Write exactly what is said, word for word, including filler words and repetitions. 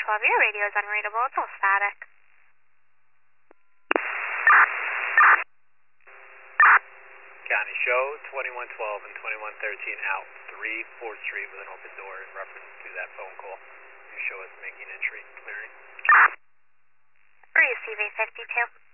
twelve, your radio is unreadable. It's all static. County show twenty-one twelve and twenty-one thirteen out, three fourth Street with an open door in reference to that phone call. You show us making entry, clearing. Receive eight fifty-two.